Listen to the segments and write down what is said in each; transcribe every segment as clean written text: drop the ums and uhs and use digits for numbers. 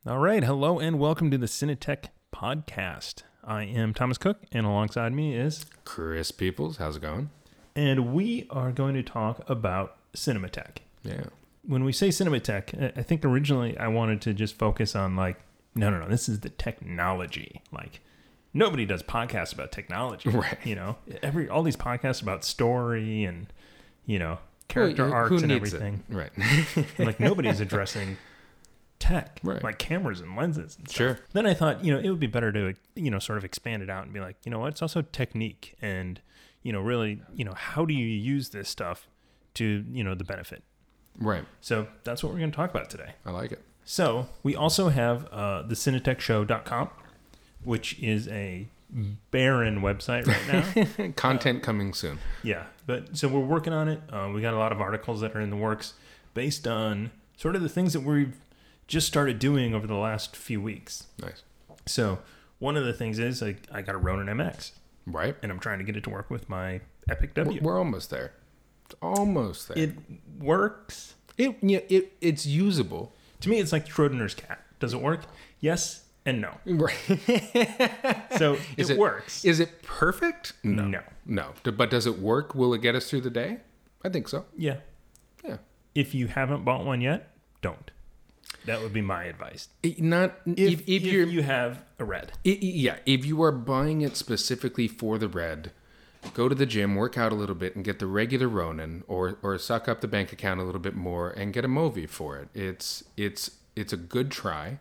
All right. Hello and welcome to the Cinetech podcast. I am Thomas Cook, and alongside me is Chris Peoples. How's it going? And we are going to talk about Cinematech. Yeah. When we say Cinematech, I think originally I wanted to just focus on no, this is the technology. Nobody does podcasts about technology. Right. All these podcasts about story and, character arcs and everything. It? Right. Nobody's addressing tech, right, like cameras and lenses and stuff. Sure. Then I thought, it would be better to, sort of expand it out and be like, what? It's also technique and, really, how do you use this stuff to, the benefit? Right. So that's what we're going to talk about today. I like it. So we also have the cinetechshow.com, which is a barren website right now. Content coming soon. Yeah. But so we're working on it. We got a lot of articles that are in the works based on sort of the things that we've just started doing over the last few weeks. Nice. So one of the things is I got a Ronin MX. Right. And I'm trying to get it to work with my Epic W. We're almost there. It's almost there. It works. It's usable. To me, it's like Schrodinger's cat. Does it work? Yes and no. Right. So it works. Is it perfect? No. But does it work? Will it get us through the day? I think so. Yeah. Yeah. If you haven't bought one yet, don't. That would be my advice. If you have a red. If you are buying it specifically for the red, go to the gym, work out a little bit, and get the regular Ronin, or suck up the bank account a little bit more and get a Movi for it. It's a good try.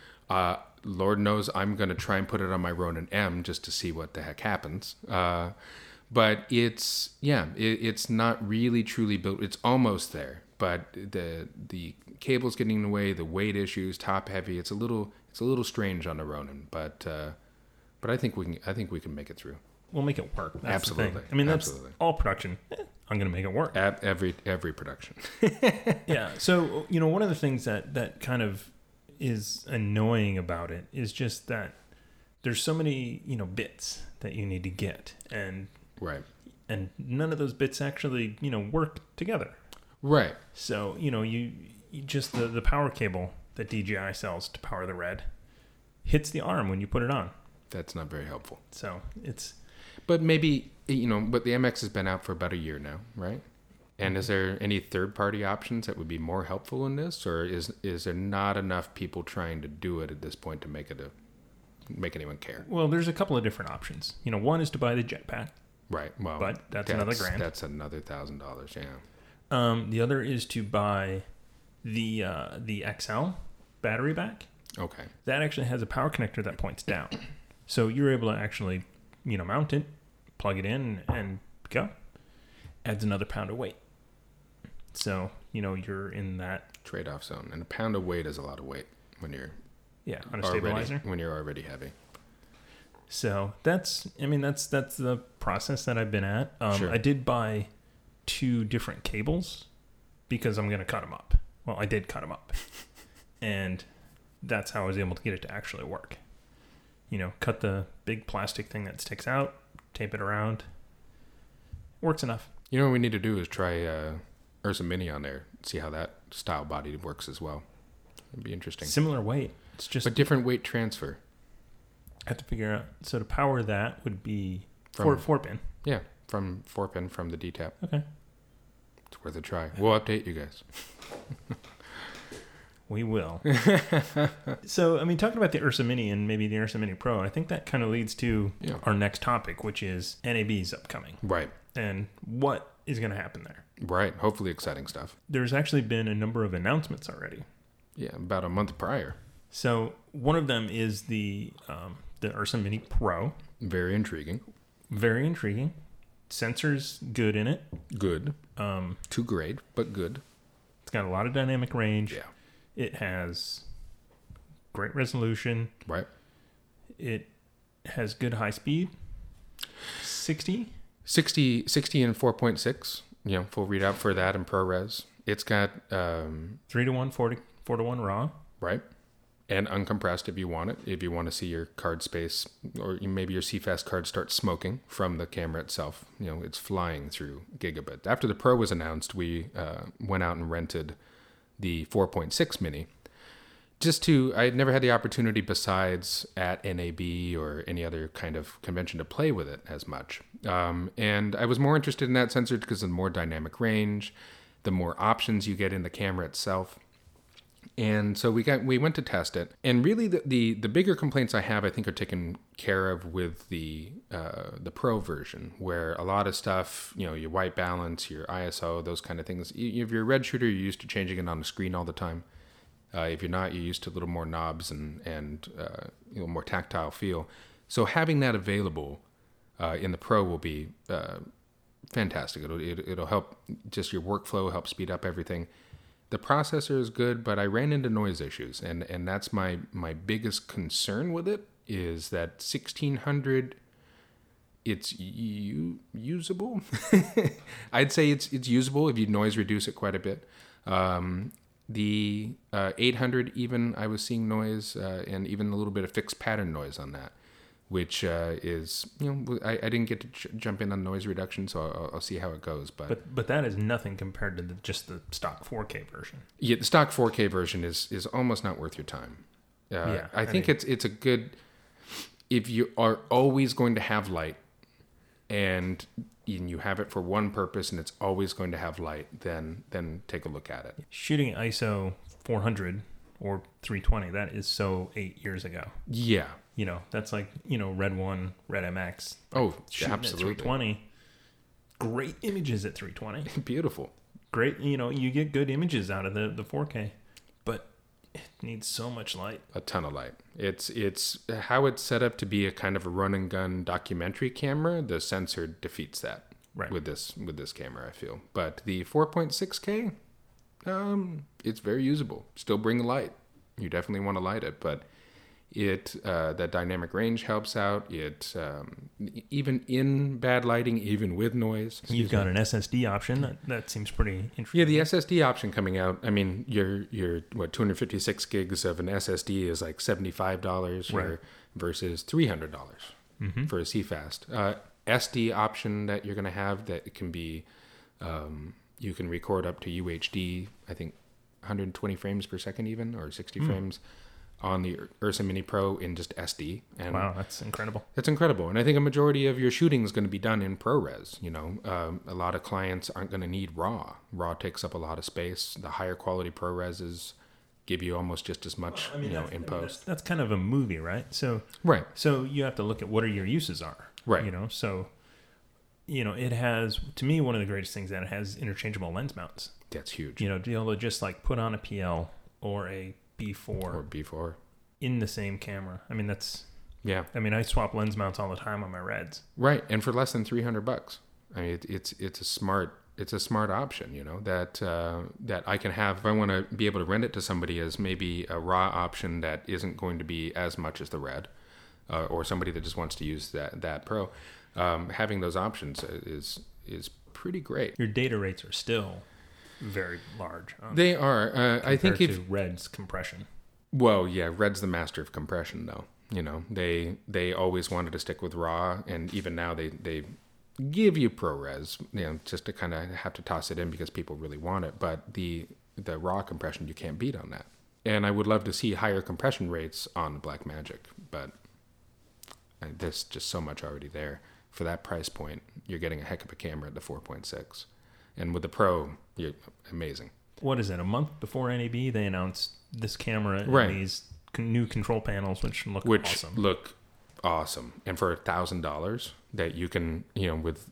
Lord knows I'm going to try and put it on my Ronin M just to see what the heck happens. But it's not really truly built. It's almost there, but the cable's getting in the way. The weight issues, top heavy. It's a little strange on the Ronin, but I think we can make it through. We'll make it work. That's absolutely. The thing. I mean, that's all production. I'm going to make it work. Every production. Yeah. So one of the things that kind of is annoying about it is just that there's so many bits that you need to get, and right, and none of those bits actually work together. Right. So you just the power cable that DJI sells to power the red hits the arm when you put it on. That's not very helpful. So it's. But maybe but the MX has been out for about a year now, right? And is there any third-party options that would be more helpful in this, or is there not enough people trying to do it at this point to make anyone care? Well, there's a couple of different options. One is to buy the jetpack. Right. Well, but that's another $1,000. That's another $1,000. Yeah. The other is to buy the XL battery back. Okay. That actually has a power connector that points down, so you're able to actually mount it, plug it in, and go. Adds another pound of weight. So, you're in that trade-off zone. And a pound of weight is a lot of weight when you're on a stabilizer. When you're already heavy. So that's the process that I've been at. Sure. I did buy 2 different cables because I'm going to cut them up. Well, I did cut them up. And that's how I was able to get it to actually work. Cut the big plastic thing that sticks out, tape it around. Works enough. What we need to do is try Ursa Mini on there, see how that style body works as well. It'd be interesting. Similar weight. It's just but different weight transfer. I have to figure out. So to power that would be 4-pin. Yeah, from 4-pin from the D-Tap. Okay. It's worth a try. We'll update you guys. We will. So, talking about the Ursa Mini and maybe the Ursa Mini Pro, I think that kind of leads to our next topic, which is NAB's upcoming. Right. And what is going to happen there. Right. Hopefully exciting stuff. There's actually been a number of announcements already. Yeah, about a month prior. So one of them is the Ursa Mini Pro. Very intriguing. Very intriguing. Sensors good in it. Good. Too great, but good. It's got a lot of dynamic range. Yeah. It has great resolution. Right. It has good high speed. 60 and 4.6, full readout for that in ProRes. It's got 3:1, 4:1 RAW. Right. And uncompressed if you want it. If you want to see your card space, or maybe your CFast card start smoking from the camera itself. It's flying through gigabit. After the Pro was announced, we went out and rented the 4.6 Mini. I had never had the opportunity besides at NAB or any other kind of convention to play with it as much. And I was more interested in that sensor because of the more dynamic range, the more options you get in the camera itself. And so we went to test it. And really the bigger complaints I have, I think, are taken care of with the Pro version, where a lot of stuff, your white balance, your ISO, those kind of things. If you're a red shooter, you're used to changing it on the screen all the time. If you're not, you're used to a little more knobs and more tactile feel. So having that available in the Pro will be fantastic. It'll help just your workflow, help speed up everything. The processor is good, but I ran into noise issues, and that's my biggest concern with it, is that 1600, it's usable. I'd say it's usable if you noise reduce it quite a bit. The 800 even, I was seeing noise, and even a little bit of fixed pattern noise on that, which is, I didn't get to jump in on noise reduction, so I'll see how it goes. But that is nothing compared to just the stock 4K version. Yeah, the stock 4K version is almost not worth your time. I think it's a good, if you are always going to have light, and you have it for one purpose and it's always going to have light, then take a look at it. Shooting ISO 400 or 320, that is so 8 years ago. Yeah. That's like, Red 1, Red MX. Oh, shooting absolutely. At 320. Great images at 320. Beautiful. Great, you get good images out of the 4K, but it needs so much light. A ton of light. It's how it's set up to be a kind of a run and gun documentary camera. The sensor defeats that with this camera, I feel. But the 4.6K, it's very usable. Still bring light. You definitely want to light it, but that dynamic range helps out. It even in bad lighting, even with noise. You've got an SSD option. That seems pretty interesting. Yeah, the SSD option coming out. I mean, your 256 gigs of an SSD is like $75 versus $300 for a CFast. SD option that you're going to have, that it can be, you can record up to UHD, I think 120 frames per second even, or 60 frames on the Ursa Mini Pro in just SD. And wow, that's incredible. That's incredible. And I think a majority of your shooting is going to be done in ProRes. A lot of clients aren't going to need RAW. RAW takes up a lot of space. The higher quality ProReses give you almost just as much, in post. That's kind of a movie, right? So So you have to look at what your uses are. Right. So it has, to me, one of the greatest things that it has interchangeable lens mounts. That's huge. To be able to just like put on a PL or a B4 in the same camera. I mean, I swap lens mounts all the time on my Reds. Right, and for less than $300. I mean, it's a smart option. That I can have if I want to be able to rent it to somebody as maybe a RAW option that isn't going to be as much as the Red, or somebody that just wants to use that Pro. Having those options is pretty great. Your data rates are still very large. They are. I think to Red's compression. Well, yeah, Red's the master of compression, though. They always wanted to stick with RAW, and even now they give you ProRes, just to kind of have to toss it in because people really want it. But the RAW compression, you can't beat on that. And I would love to see higher compression rates on the Blackmagic, but there's just so much already there. For that price point, you're getting a heck of a camera at the 4.6. And with the Pro, you're amazing. What is it? A month before NAB, they announced this camera and these new control panels, which look awesome. And for $1,000, that you can, with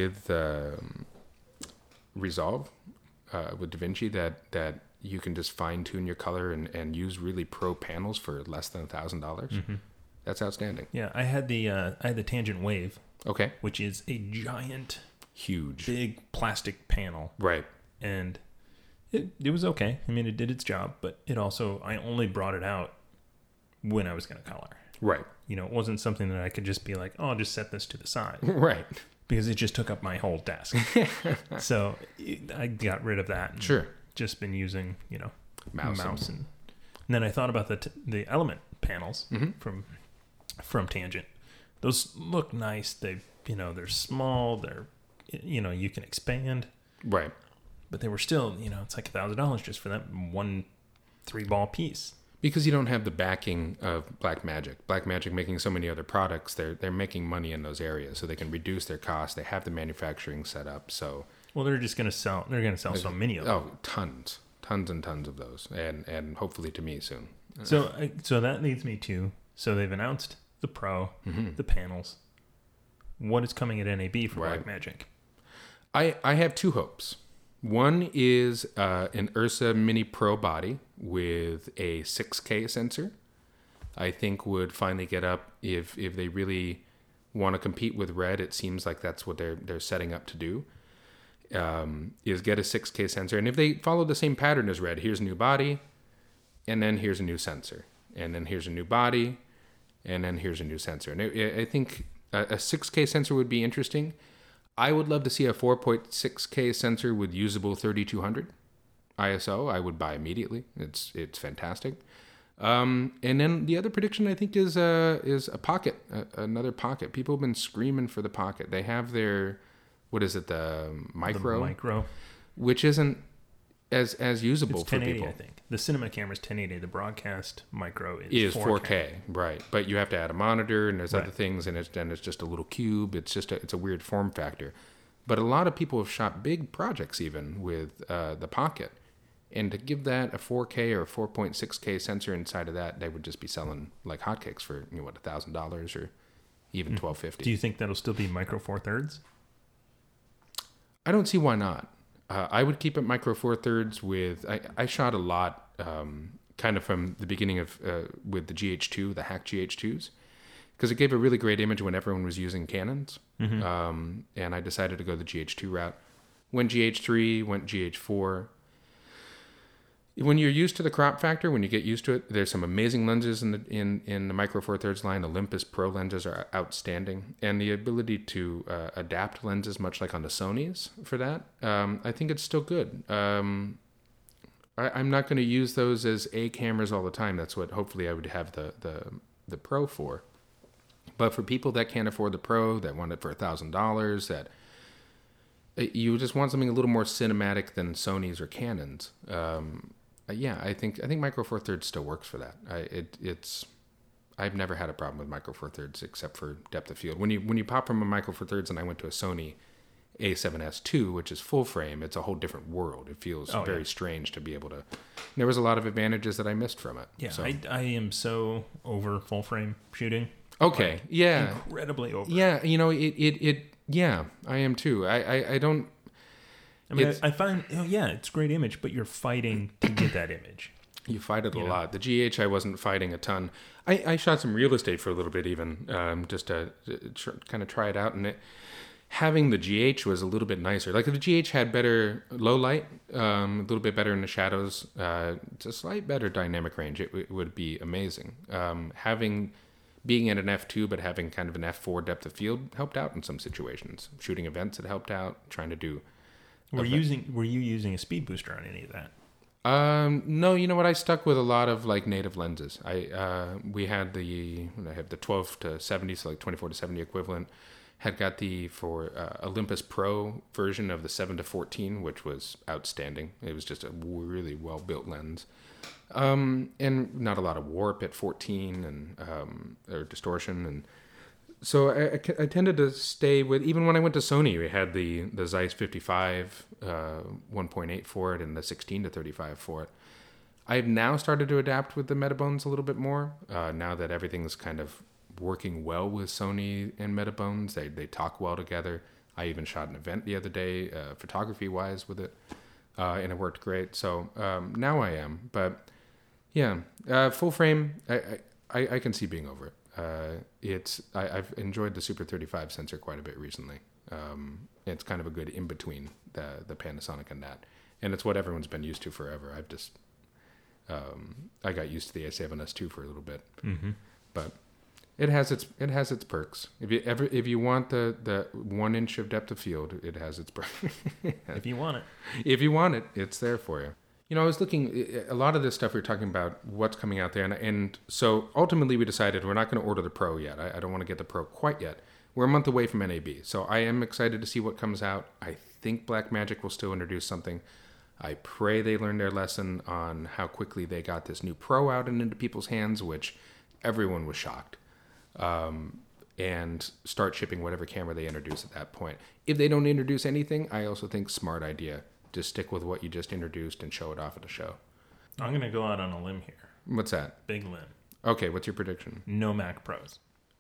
Resolve, with DaVinci, that you can just fine tune your color and use really pro panels for less than $1,000. Mm-hmm. That's outstanding. Yeah, I had the Tangent Wave. Okay. Which is a giant, huge, big plastic panel. Right. And it was okay. I mean, it did its job, but I only brought it out when I was going to color. Right. It wasn't something that I could just be like, oh, I'll just set this to the side. Right. Because it just took up my whole desk. So I got rid of that. And sure. Just been using, mouse. And then I thought about the Element panels from Tangent. Those look nice. They're small. They're, you can expand. Right. But they were still, it's like $1,000 just for that one 3-ball piece. Because you don't have the backing of Blackmagic. Blackmagic making so many other products, they're making money in those areas, so they can reduce their costs. They have the manufacturing set up. So well, they're just going to sell. They're going to sell so many of them. Oh, tons and tons of those, and hopefully to me soon. So that leads me to, so they've announced the Pro, the panels. What is coming at NAB for Blackmagic? I have two hopes. One is an Ursa Mini Pro body with a 6K sensor. I think would finally get up if they really want to compete with Red. It seems like that's what they're setting up to do. Is get a 6K sensor, and if they follow the same pattern as Red, here's a new body, and then here's a new sensor, and then here's a new body, and then here's a new sensor. And I think a 6K sensor would be interesting. I would love to see a 4.6K sensor with usable 3200 ISO. I would buy immediately. It's fantastic. And then the other prediction I think is a Pocket, another Pocket. People have been screaming for the Pocket. They have their, what is it, the Micro, which isn't as usable it's for 1080, people. I think the cinema camera is 1080. The broadcast Micro is 4K, right? But you have to add a monitor, and there's other things, and it's just a little cube. It's a weird form factor. But a lot of people have shot big projects even with the Pocket, and to give that a 4K or a 4.6K sensor inside of that, they would just be selling like hotcakes for $1,000 or even $1,250. Do you think that'll still be Micro Four Thirds? I don't see why not. I would keep it Micro Four Thirds with. I shot a lot, kind of from the beginning of with the GH2, the hack GH2s, because it gave a really great image when everyone was using Canons. And I decided to go the GH2 route. Went GH3, went GH4. When you're used to the crop factor, when you get used to it, there's some amazing lenses in the Micro Four Thirds line. Olympus Pro lenses are outstanding, and the ability to adapt lenses, much like on the Sonys, for that, I think it's still good. I'm not going to use those as A cameras all the time. That's what hopefully I would have the Pro for. But for people that can't afford the Pro, that want it for $1,000, that you just want something a little more cinematic than Sonys or Canons. I think Micro Four Thirds still works for that. I've never had a problem with Micro Four Thirds except for depth of field. When you pop from a Micro Four Thirds, and I went to a Sony A7S II, which is full frame, it's a whole different world. It feels very strange to be able to. There was a lot of advantages that I missed from it. Yeah, so. I am so over full frame shooting. Okay, like, yeah, incredibly over. Yeah, yeah, I am too. I don't. I mean, I find, it's a great image, but you're fighting to get that image. You fight it a lot. The GH, I wasn't fighting a ton. I shot some real estate for a little bit even, just to kind of try it out. And having the GH was a little bit nicer. Like the GH had better low light, a little bit better in the shadows, it's a slight better dynamic range. It would be amazing. Being at an F2 but having kind of an F4 depth of field helped out in some situations. Shooting events had helped out. Trying to do. Were you using a speed booster on any of that? No, you know what? I stuck with a lot of like native lenses. I have the 12 to 70, so like 24 to 70 equivalent. Had got the for Olympus Pro version of the 7 to 14, which was outstanding. It was just a really well built lens. And not a lot of warp at 14 and or distortion, and so I tended to stay with. Even when I went to Sony, we had the Zeiss 55 1.8 for it and the 16 to 35 for it. I've now started to adapt with the Metabones a little bit more. Now that everything's kind of working well with Sony and Metabones, they talk well together. I even shot an event the other day, photography wise, with it, and it worked great. So now I am, but. Yeah, full frame. I can see being over it. I've enjoyed the Super 35 sensor quite a bit recently. It's kind of a good in between the Panasonic and that, and it's what everyone's been used to forever. I've just I got used to the A7S II for a little bit, but it has its perks. If you want the 1 inch of depth of field, it has its perks. If you want it, it's there for you. I was looking, a lot of this stuff we were talking about, what's coming out there. And so ultimately we decided we're not going to order the Pro yet. I don't want to get the Pro quite yet. We're a month away from NAB. So I am excited to see what comes out. I think Blackmagic will still introduce something. I pray they learned their lesson on how quickly they got this new Pro out and into people's hands, which everyone was shocked. And start shipping whatever camera they introduce at that point. If they don't introduce anything, I also think smart idea. Just stick with what you just introduced and show it off at the show. I'm going to go out on a limb here. What's that? Big limb. Okay, what's your prediction? No Mac Pros.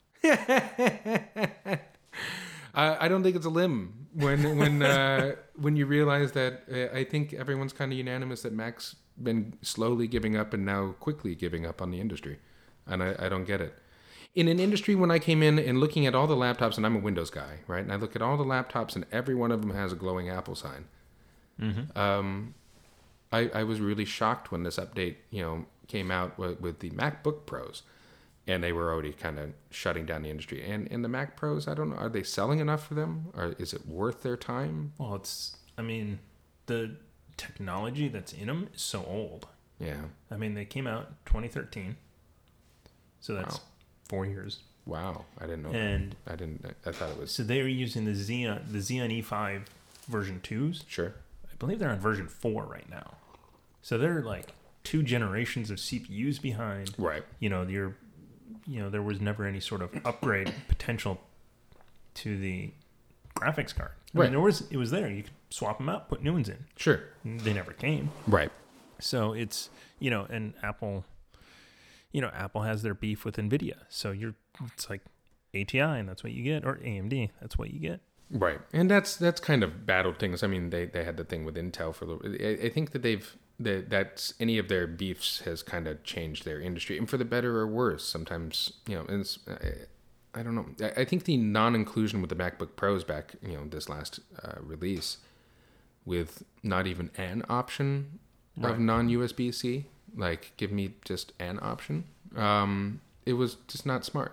I don't think it's a limb when you realize that I think everyone's kind of unanimous that Mac's been slowly giving up and now quickly giving up on the industry. And I don't get it. In an industry, when I came in and looking at all the laptops, and I'm a Windows guy, right? And I look at all the laptops and every one of them has a glowing Apple sign. Mm-hmm. I was really shocked when this update, came out with the MacBook Pros, and they were already kind of shutting down the industry. And the Mac Pros, I don't know, are they selling enough for them? Or is it worth their time? Well, the technology that's in them is so old. Yeah. They came out 2013. So that's 4 years. Wow. I didn't know and that. I thought it was. So they were using the Xeon E5 version 2s. Sure. I believe they're on version 4 right now. So they're like 2 generations of CPUs behind. Right. There was never any sort of upgrade potential to the graphics card. Right. It was there. You could swap them out, put new ones in. Sure. They never came. Right. So it's, and Apple, Apple has their beef with NVIDIA. So it's like ATI and that's what you get, or AMD, that's what you get. Right. And that's kind of battled things. They had the thing with Intel for a little bit. I think that that's any of their beefs has kind of changed their industry, and for the better or worse. Sometimes, and I don't know. I think the non-inclusion with the MacBook Pros back, this last release, with not even an option of non-USB-C, like give me just an option. It was just not smart.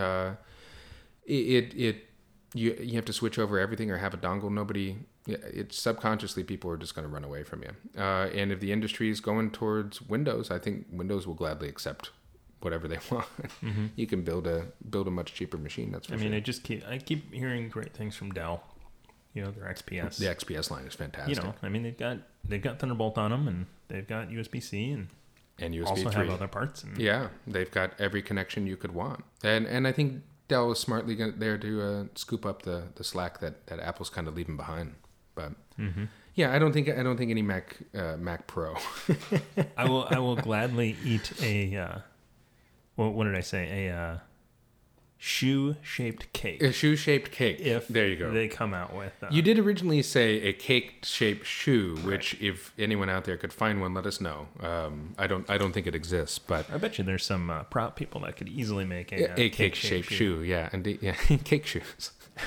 You have to switch over everything or have a dongle. It's subconsciously people are just going to run away from you. And if the industry is going towards Windows, I think Windows will gladly accept whatever they want. Mm-hmm. You can build a much cheaper machine. That's for sure. I keep hearing great things from Dell. Their XPS. The XPS line is fantastic. They've got Thunderbolt on them, and they've got USB-C and USB also 3. have other parts. Yeah, they've got every connection you could want, and I think Dell is smartly there to scoop up the slack that Apple's kind of leaving behind. But yeah, I don't think any Mac Pro. I will gladly eat a what did I say? A shoe-shaped cake. A shoe-shaped cake. If there you go. They come out with. You did originally say a cake-shaped shoe, which if anyone out there could find one, let us know. I don't think it exists, but I bet you there's some prop people that could easily make a cake-shaped shoe. Yeah, and yeah, cake shoes.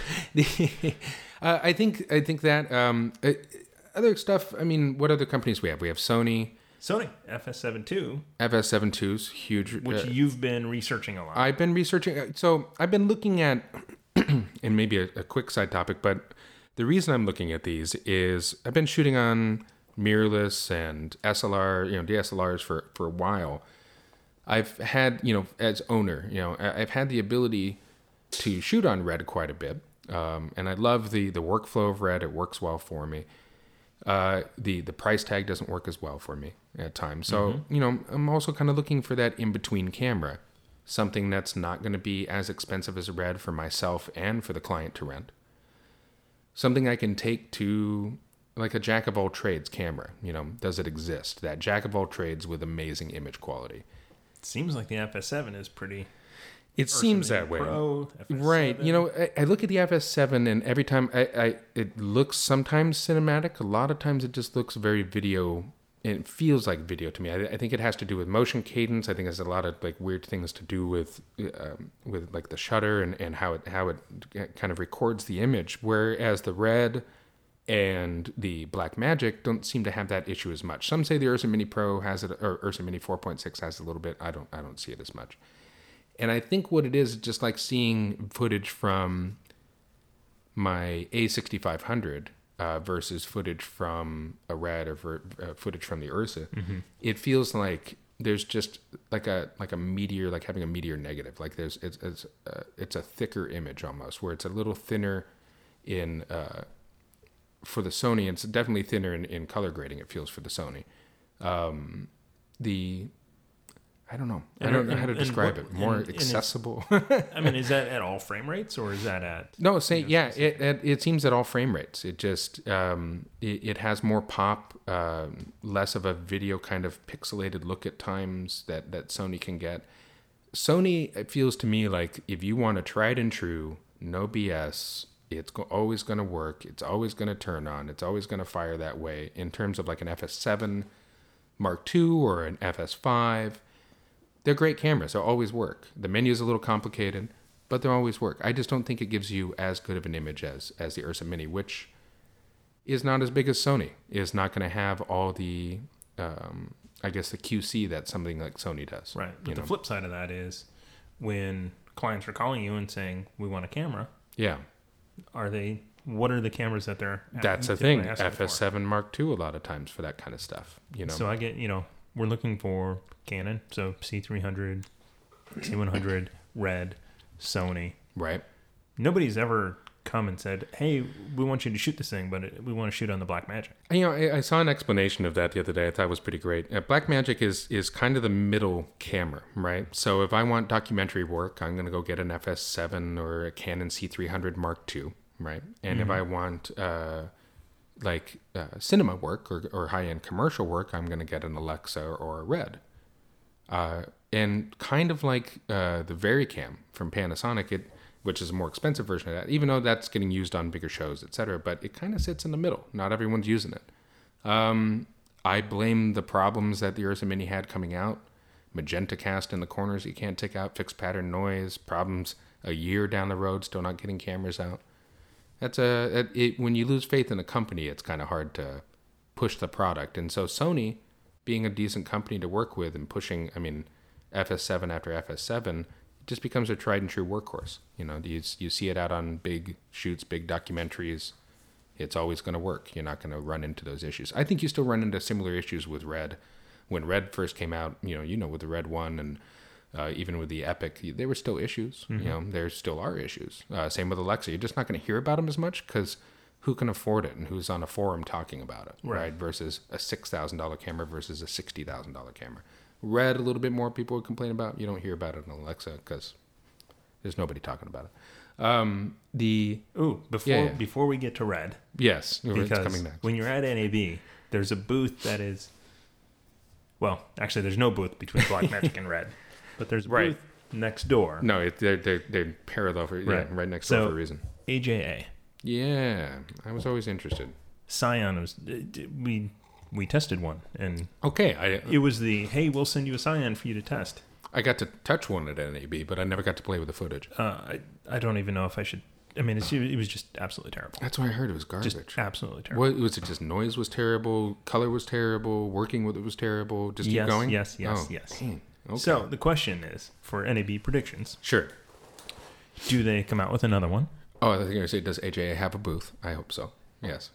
I think that other stuff. What other companies we have? We have Sony FS7 II. FS7 II's huge. Which you've been researching a lot. I've been researching. So I've been looking at, and maybe a quick side topic, but the reason I'm looking at these is I've been shooting on mirrorless and SLR, DSLRs for a while. I've had, as owner, I've had the ability to shoot on Red quite a bit. And I love the workflow of Red. It works well for me. The price tag doesn't work as well for me at times. So, I'm also kind of looking for that in-between camera, something that's not going to be as expensive as a Red for myself and for the client to rent. Something I can take to like a jack of all trades camera. Does it exist? That jack of all trades with amazing image quality. It seems like the FS7 is pretty... It seems that way. Pro, right. I look at the FS7 and every time it looks sometimes cinematic. A lot of times it just looks very video. It feels like video to me. I think it has to do with motion cadence. I think it has a lot of like weird things to do with like the shutter and how it kind of records the image. Whereas the Red and the Blackmagic don't seem to have that issue as much. Some say the Ursa Mini Pro has it, or Ursa Mini 4.6 has it a little bit. I don't see it as much. And I think what it is just like seeing footage from my A6500 versus footage from a Red or footage from the Ursa. Mm-hmm. It feels like there's just like a meteor, like having a meteor negative. Like it's a thicker image almost, where it's a little thinner in for the Sony, it's definitely thinner in color grading. It feels for the Sony. I don't know. I don't know how to describe it. More accessible. I mean, is that at all frame rates, or is that at? No, it seems at all frame rates. It just it has more pop, less of a video kind of pixelated look at times that Sony can get. Sony, it feels to me like if you want a tried and true, no BS, it's always going to work. It's always going to turn on. It's always going to fire that way. In terms of like an FS7 Mark II or an FS5. They're great cameras. They'll always work. The menu's a little complicated, but they'll always work. I just don't think it gives you as good of an image as the Ursa Mini, which is not as big as Sony. Is not going to have all the, I guess, the QC that something like Sony does. Right. But the flip side of that is when clients are calling you and saying, we want a camera. Yeah. What are the cameras that they're That's the thing. FS7 Mark II a lot of times for that kind of stuff. So I get, we're looking for Canon, so C300, C100, Red, Sony. Right. Nobody's ever come and said, hey, we want you to shoot this thing, but we want to shoot on the Blackmagic. I saw an explanation of that the other day. I thought it was pretty great. Blackmagic is kind of the middle camera, right? So if I want documentary work, I'm going to go get an FS7 or a Canon C300 Mark II, right? And if I want cinema work or high-end commercial work, I'm going to get an Alexa or a Red. And kind of like the VariCam from Panasonic, which is a more expensive version of that, even though that's getting used on bigger shows, etc. But it kind of sits in the middle. Not everyone's using it. I blame the problems that the Ursa Mini had coming out. Magenta cast in the corners you can't take out, fixed pattern noise, problems a year down the road, still not getting cameras out. When you lose faith in a company, it's kind of hard to push the product. And so Sony, being a decent company to work with and pushing, FS7 after FS7, it just becomes a tried and true workhorse. You see it out on big shoots, big documentaries. It's always going to work. You're not going to run into those issues. I think you still run into similar issues with Red. When Red first came out, with the Red 1 and even with the Epic, there were still issues. Mm-hmm. There still are issues. Same with Alexa. You're just not going to hear about them as much because who can afford it and who's on a forum talking about it, right? Versus a $6,000 camera versus a $60,000 camera. Red, a little bit more people would complain about. You don't hear about it on Alexa because there's nobody talking about it. Before we get to Red. Yes, because it's coming next. When you're at NAB, there's a booth that is, well, actually there's no booth between Blackmagic and Red, but there's a booth next door. No, they're parallel right next door for a reason. AJA. Yeah, I was always interested. Scion was we tested one, and it was hey, we'll send you a Scion for you to test. I got to touch one at NAB, but I never got to play with the footage. I don't even know if I should. It was just absolutely terrible. That's why I heard it was garbage. Just absolutely terrible. What was it? Just noise was terrible, color was terrible, working with it was terrible. Just keep going. Yes. Dang. Okay. So the question is for NAB predictions. Sure. Do they come out with another one? Oh, I was going to say, does AJA have a booth? I hope so. Yes.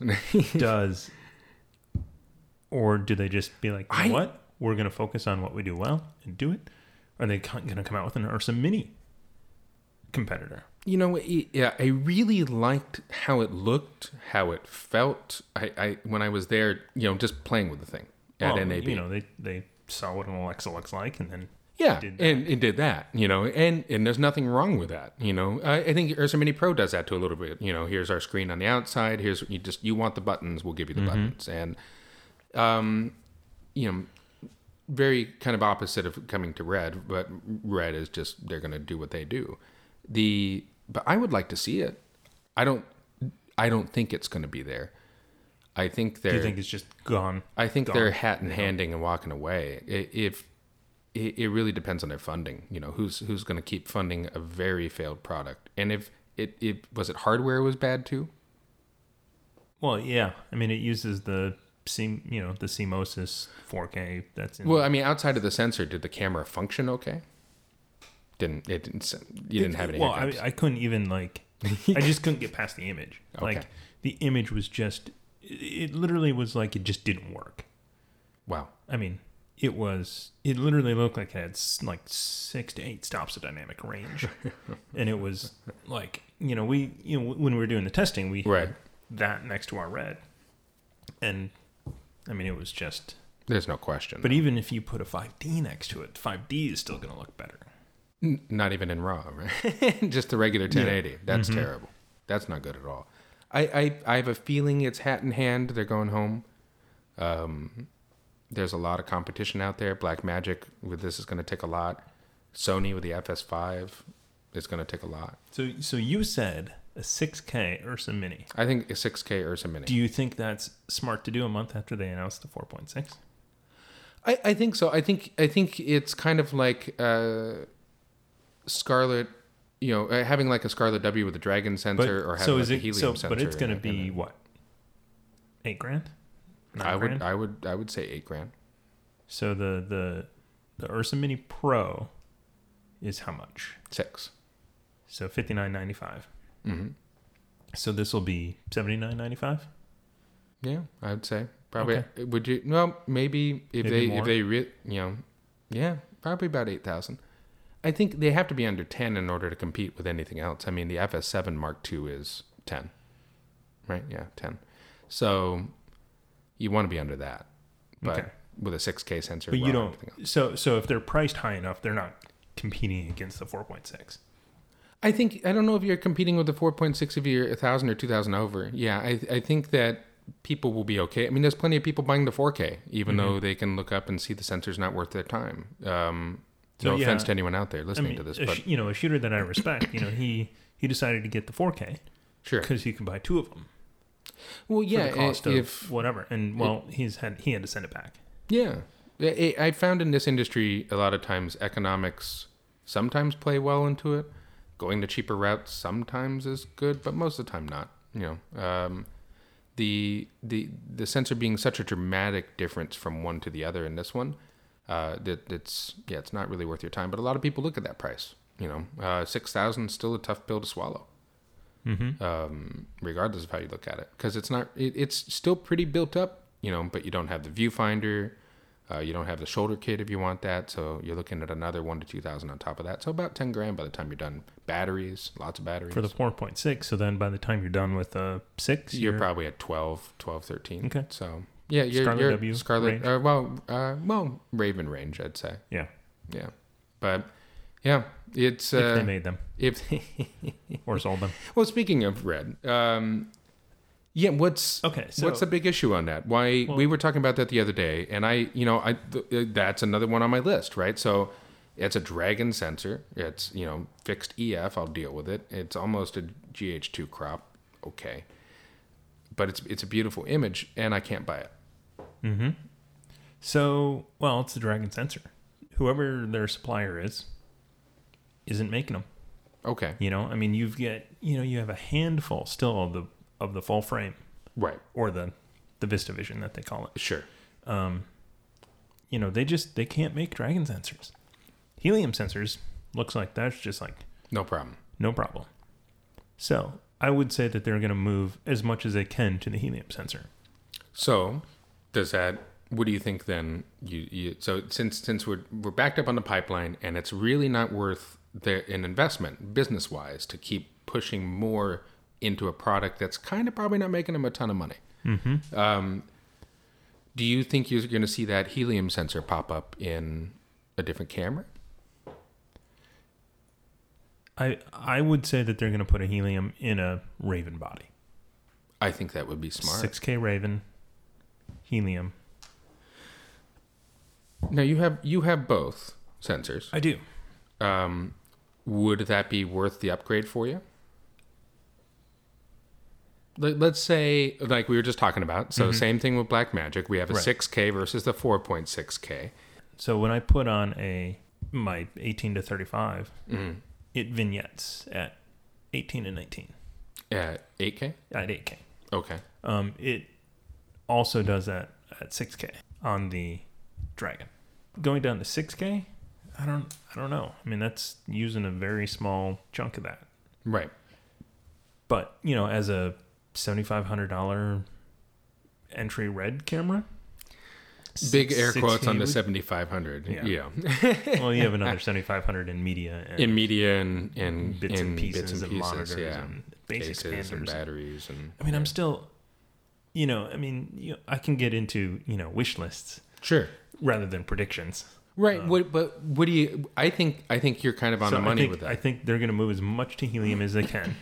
Or do they just be like, you know what? We're going to focus on what we do well and do it? Are they going to come out with an Ursa Mini competitor? I really liked how it looked, how it felt. I when I was there, just playing with the thing at NAB. They saw what an Alexa looks like and then did that, and there's nothing wrong with that, I think Ursa Mini Pro does that to a little bit. Here's our screen on the outside. Here's you want the buttons, we'll give you the buttons, and very kind of opposite of coming to Red, but Red is just they're going to do what they do. But I would like to see it. I don't think it's going to be there. I think Do you think it's just gone? I think they're hat in handing and walking away. It really depends on their funding. Who's going to keep funding a very failed product, and if it was it hardware was bad too. Well, yeah. It uses the CMOSIS 4K. That's in. Well, outside of the sensor, did the camera function okay? You didn't have any. Well, I couldn't even I just couldn't get past the image. Okay. The image was just. It literally was like it just didn't work. Wow. It literally looked like it had 6 to 8 stops of dynamic range. And it was when we were doing the testing, we that next to our red, and I mean, it was just. There's no question. But even if you put a 5D next to it, 5D is still going to look better. Not even in RAW, right? Just the regular 1080. That's terrible. That's not good at all. I have a feeling it's hat in hand. They're going home. There's a lot of competition out there. Blackmagic with this is going to take a lot. Sony with the FS5 is going to take a lot. So you said a 6K Ursa Mini. I think a 6K Ursa Mini. Do you think that's smart to do a month after they announced the 4.6? I think so. I think it's kind of like Scarlett, having like a Scarlett W with a Dragon sensor, or having like a helium sensor. But it's going to be what? $8,000? I would say $8,000. So the Ursa Mini Pro is how much? $6,000. So $59.95. Mm-hmm. So this will be $79.95. Yeah, I would say probably. Okay. Would you? Well, maybe if more? yeah, probably about 8,000. I think they have to be under 10 in order to compete with anything else. I mean, the FS7 Mark II is 10, right? Yeah, 10. So you want to be under that, but with a 6K sensor. But you don't. So if they're priced high enough, they're not competing against the 4.6. I don't know if you're competing with the 4.6 if you're 1,000 or 2,000 over. Yeah, I think that people will be okay. I mean, there's plenty of people buying the 4K, even though they can look up and see the sensor's not worth their time. No offense to anyone out there listening to this, but a shooter that I respect, he decided to get the 4K, sure, because he can buy two of them. Well, yeah, for the cost of whatever, and he had to send it back. Yeah, I found in this industry a lot of times economics sometimes play well into it. Going the cheaper route sometimes is good, but most of the time not. The sensor being such a dramatic difference from one to the other in this one, it's not really worth your time. But a lot of people look at that price. 6,000 is still a tough pill to swallow, regardless of how you look at it, because it's still pretty built up. But you don't have the viewfinder. You don't have the shoulder kit if you want that, so you're looking at another 1,000 to 2,000 on top of that. So about $10,000 by the time you're done. Batteries, lots of batteries for the 4.6. So then by the time you're done with the 6, you're probably at 12, 13. Okay. So yeah, you're Scarlett. Raven range, I'd say. Yeah. But yeah, it's if they made them, or sold them. Well, speaking of red. What's the big issue on that? We were talking about that the other day, and that's another one on my list, right? So it's a Dragon sensor. It's, fixed EF. I'll deal with it. It's almost a GH2 crop. Okay. But it's a beautiful image, and I can't buy it. Mm-hmm. So, it's a Dragon sensor. Whoever their supplier isn't making them. Okay. You have a handful still of the full frame, right? Or the VistaVision that they call it. Sure. They can't make Dragon sensors. Helium sensors looks like that's just like no problem. So I would say that they're going to move as much as they can to the helium sensor. So what do you think then? So since we're backed up on the pipeline, and it's really not worth an investment business wise to keep pushing more into a product that's kind of probably not making them a ton of money. Mm-hmm. Do you think you're going to see that helium sensor pop up in a different camera? I would say that they're going to put a helium in a Raven body. I think that would be smart. 6K Raven, helium. Now you have both sensors. I do. Would that be worth the upgrade for you? Let's say, like we were just talking about, so same thing with Blackmagic. We have a 6K versus the 4.6K. So when I put on my 18 to 35, it vignettes at 18 and 19. At 8K? At 8K. Okay. It also does that at 6K on the Dragon. Going down to 6K, I don't know. I mean, that's using a very small chunk of that. Right. But, as a $7,500 entry red camera. Big air quotes on the 7,500. Yeah. Well, you have another 7,500 in media. And in media and bits and pieces and monitors yeah. and base cases and expanders. batteries and. I mean, I'm still, I can get into wish lists Sure. rather than predictions. Right. But what do you? I think you're kind of on the money with that. I think they're going to move as much to helium as they can.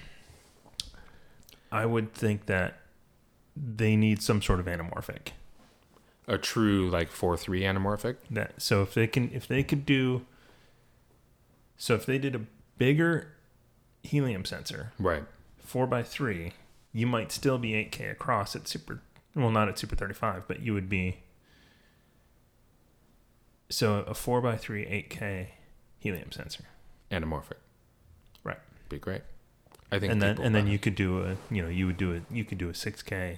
I would think that they need some sort of anamorphic. A true like 4-3 anamorphic. So if they did a bigger helium sensor, Right. 4x3, you might still be 8K across at not at Super 35, but you would be. So a 4x3 8K helium sensor, Anamorphic. right? Be great. I think. And then you could do a 6K,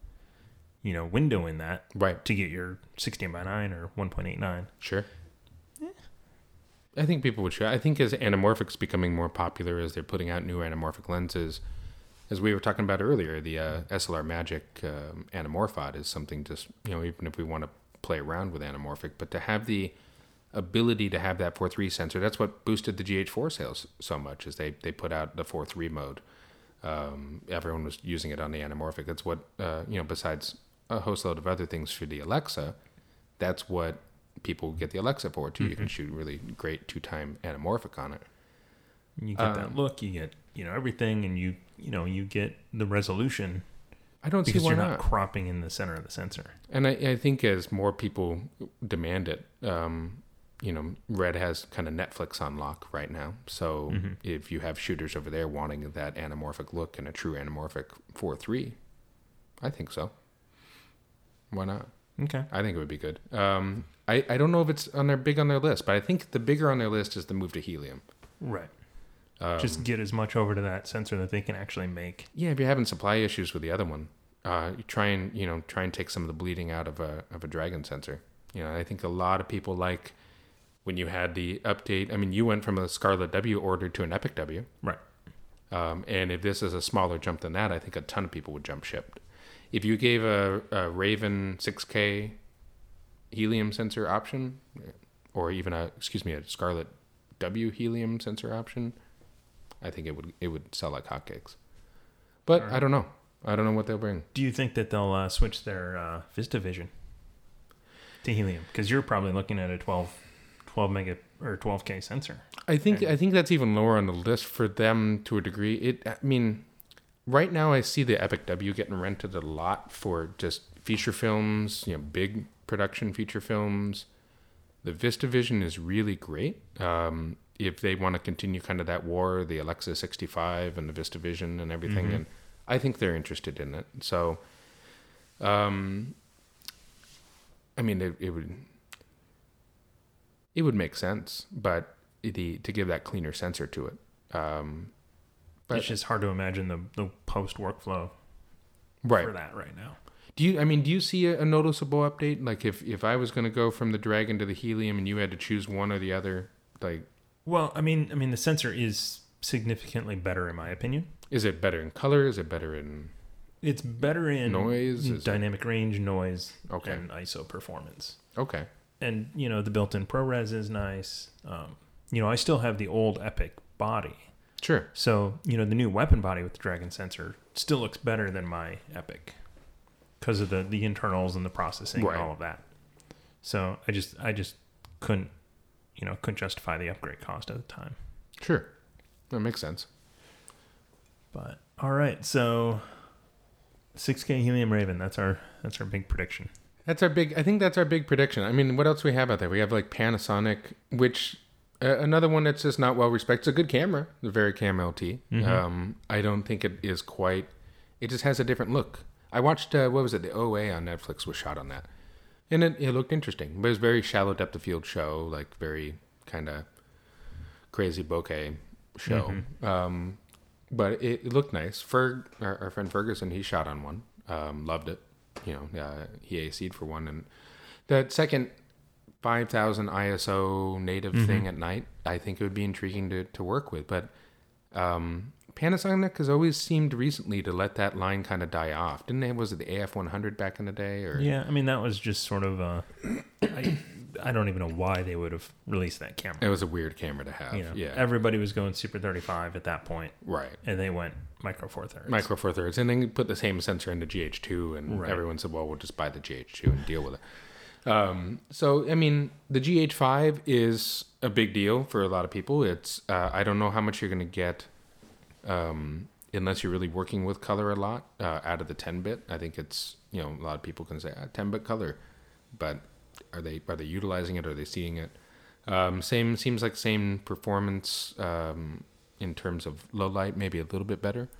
window in that, right, to get your 16:9 or 1.89. Sure. Yeah. I think people would share. I think as anamorphic's becoming more popular, as they're putting out new anamorphic lenses, as we were talking about earlier, the SLR Magic Anamorphod is something just, even if we want to play around with anamorphic, but to have the ability to have that 4.3 sensor, that's what boosted the GH4 sales so much, is they put out the 4.3 mode. Everyone was using it on the anamorphic. That's what, besides a host load of other things for the Alexa, that's what people get the Alexa for too. Mm-hmm. You can shoot really great 2-time anamorphic on it. You get that look, you get everything, and you get the resolution. I don't see why you're not. not cropping in the center of the sensor. And I think as more people demand it, Red has kind of Netflix on lock right now. So if you have shooters over there wanting that anamorphic look and a true anamorphic 4.3, I think so. Why not? Okay. I think it would be good. I don't know if it's big on their list, but I think the bigger on their list is the move to helium. Right. Just get as much over to that sensor that they can actually make. Yeah, if you're having supply issues with the other one, you try and take some of the bleeding out of a Dragon sensor. I think a lot of people like when you had the update. I mean, you went from a Scarlet W order to an Epic W. Right. And if this is a smaller jump than that, I think a ton of people would jump ship. If you gave a Raven 6K helium sensor option, or even a Scarlet W helium sensor option, I think it would sell like hotcakes. But right. I don't know what they'll bring. Do you think that they'll switch their VistaVision to helium? Because you're probably looking at a 12 mega or 12K sensor. I think that's even lower on the list for them to a degree. Right now I see the Epic W getting rented a lot for just feature films, big production feature films. The VistaVision is really great. If they want to continue kind of that war, the Alexa 65 and the VistaVision and everything, and I think they're interested in it. So, it would make sense, but to give that cleaner sensor to it. But it's just hard to imagine the post workflow for that right now. Do you see a noticeable update? Like if I was going to go from the Dragon to the Helium and you had to choose one or the other, like. Well, I mean, the sensor is significantly better in my opinion. Is it better in color? Is it better in? It's better in noise, dynamic range, noise, and ISO performance. Okay. And the built-in ProRes is nice. I still have the old Epic body. Sure. So the new weapon body with the Dragon sensor still looks better than my Epic because of the internals and the processing and all of that. So I just couldn't justify the upgrade cost at the time. Sure. That makes sense. But all right, so 6K Helium Raven, that's our big prediction. I think that's our big prediction. I mean, what else we have out there? We have like Panasonic, which another one that's just not well respected. It's a good camera, the VariCam LT. I don't think it is quite. It just has a different look. I watched the OA on Netflix was shot on that, and it looked interesting. But it was very shallow depth of field show, like very kind of crazy bokeh show. But it looked nice. Our friend Ferguson, he shot on one, loved it. He AC'd for one, and that second 5,000 ISO native thing at night, I think it would be intriguing to work with. But Panasonic has always seemed recently to let that line kind of die off. Was it the AF100 back in the day? Or? Yeah, I mean, that was just sort of, I don't even know why they would have released that camera. It was a weird camera to have. You know, yeah. everybody was going Super 35 at that point, Right. and they went Micro Four Thirds. Micro Four Thirds, and then put the same sensor into GH2, and Right. everyone said, "Well, we'll just buy the GH2 and deal with it." So, I mean, the GH5 is a big deal for a lot of people. It's I don't know how much you're going to get unless you're really working with color a lot out of the 10-bit. I think it's, you know, a lot of people can say 10-bit color, but are they utilizing it? Are they seeing it? Seems like same performance in terms of low light, maybe a little bit better.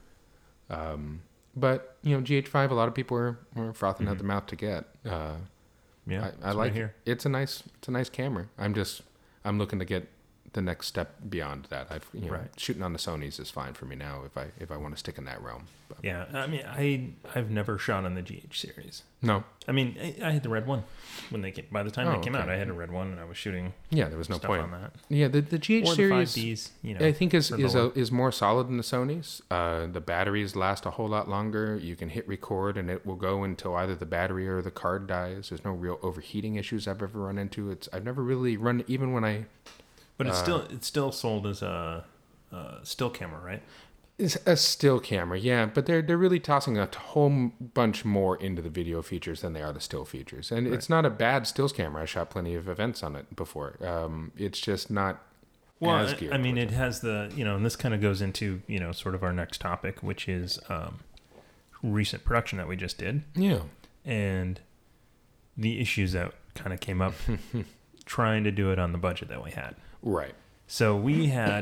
But you know, GH5, a lot of people were frothing at the mouth to get. Yeah, I like it. It's a nice camera. I'm looking to get the next step beyond that. Right. Shooting on the Sonys is fine for me now if I want to stick in that realm. But Yeah, I mean, I've never shot on the GH series. no, I mean, I had the red one when they came. By the time Oh, they came okay. out, I had a red one, and I was shooting yeah, there was no stuff point. on that. Yeah, the GH Or the series 5Ds, you know, I think is for lower. is more solid than the Sonys. The batteries last a whole lot longer. You can hit record and it will go until either the battery or the card dies. There's no real overheating issues I've ever run into. I've never really run, even when I. But it's still sold as a still camera, right? It's a still camera, yeah, but they're really tossing a whole bunch more into the video features than they are the still features. And it's not a bad stills camera. I shot plenty of events on it before. It's just not as geared. I mean, towards it has the, you know, and this kind of goes into, you know, sort of our next topic, which is recent production that we just did, yeah, and the issues that kind of came up trying to do it on the budget that we had. right, So we had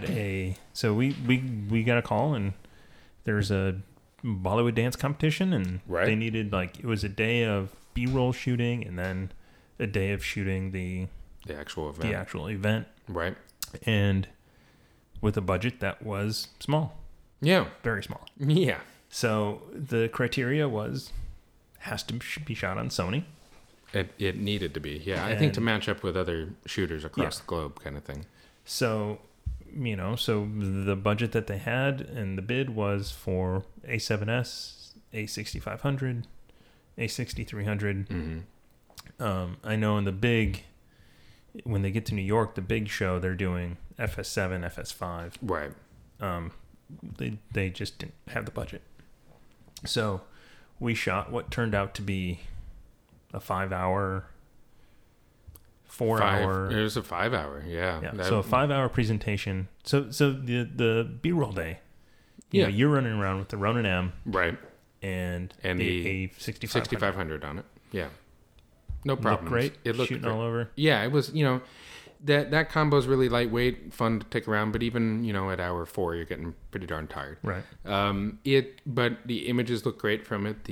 we got a call, and there's a Bollywood dance competition, and Right. they needed, like, it was a day of B-roll shooting and then a day of shooting the actual event, actual event, right, and with a budget that was small, yeah, very small. yeah, So the criteria has to be shot on Sony. it needed to be, yeah. I think to And- match up with other shooters across Yeah. the globe, kind of thing. So, you know, so the budget that they had and the bid was for A7S, A6500, A6300. Mm-hmm. I know when they get to New York, the big show, they're doing FS7, FS5. Right, They just didn't have the budget. So we shot what turned out to be a 5-hour, 4-hour. It was a 5-hour, yeah. Yeah, so a 5-hour presentation. So the B-roll day, you know, you're running around with the Ronin M right, and the A6500. 6500 on it, yeah. No Looked problem. great. It looked shooting great. all over. Yeah, it was, you know, that combo is really lightweight, fun to take around, but even, you know, at hour 4, you're getting pretty darn tired. Right. But the images look great from it.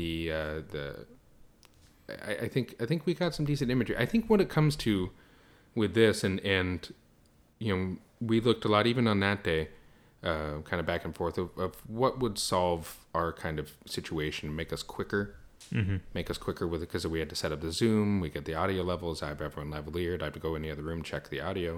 I think we got some decent imagery. I think what it comes to with this, and you know, we looked a lot even on that day, kind of back and forth of what would solve our kind of situation, make us quicker. Mm-hmm. Make us quicker with it, because we had to set up the Zoom, we get the audio levels, I have everyone lavalier, I have to go in the other room, check the audio.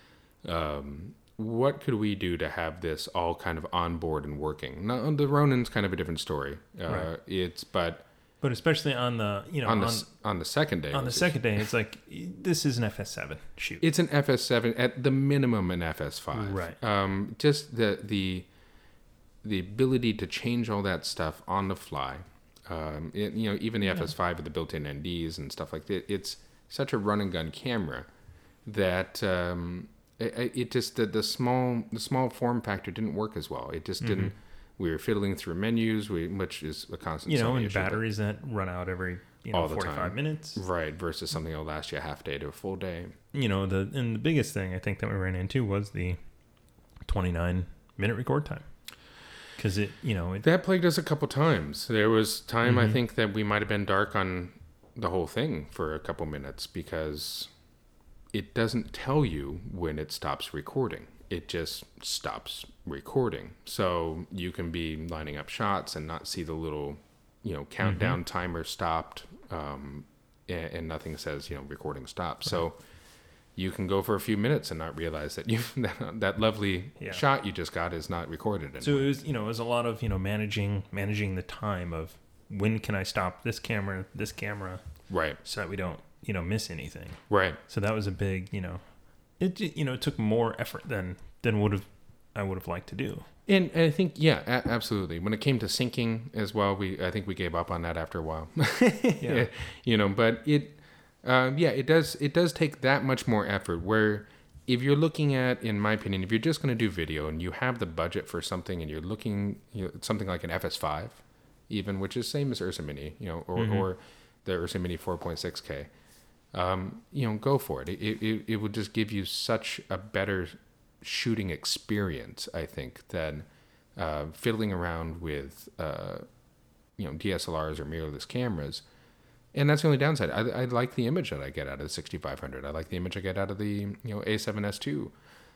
What could we do to have this all kind of on board and working? Now, the Ronin's kind of a different story. Right. But especially on the, you know, on the second day. on the second day, it's like, this is an FS7 shoot. It's an FS7, at the minimum an FS5. Right. Just the ability to change all that stuff on the fly. You know, even the FS5 with the built-in NDs and stuff like that, it's such a run and gun camera that it just the small form factor didn't work as well. It just didn't. We were fiddling through menus, which is a constant. You know, Sony and issue, batteries that run out every, you know, all the 45 time. minutes. Right, versus something that'll last you a half day to a full day. You know, the biggest thing I think that we ran into was the 29-minute record time. Because that plagued us a couple times. There was time, I think, that we might have been dark on the whole thing for a couple minutes, because it doesn't tell you when it stops recording. It just stops recording. So you can be lining up shots and not see the little, you know, countdown timer stopped, and nothing says, you know, recording stopped. Right. So you can go for a few minutes and not realize that that lovely shot you just got is not recorded anymore. So it was a lot of, you know, managing the time of when can I stop this camera, right, so that we don't miss anything. Right. So that was a big, it took more effort than I would have liked to do. And I think, yeah, absolutely. When it came to syncing as well, I think we gave up on that after a while. Yeah. But it does take that much more effort. Where if you're looking at, in my opinion, if you're just going to do video and you have the budget for something and you're looking, something like an FS5, even, which is same as Ursa Mini, or the Ursa Mini 4.6K, go for it. It would just give you such a better shooting experience, I think, than fiddling around with DSLRs or mirrorless cameras. And that's the only downside. I like the image that I get out of the 6500. I like the image I get out of the A7S II,